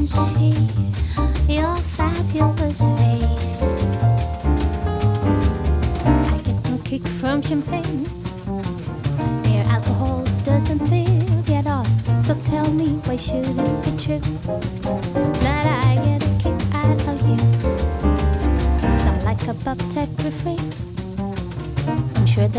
see your fabulous face. I get no kick from champagne. Mere alcohol doesn't feel get off. So tell me, why shouldn't it be true that I get a kick out of you? Sound like a Bob Tech refrain.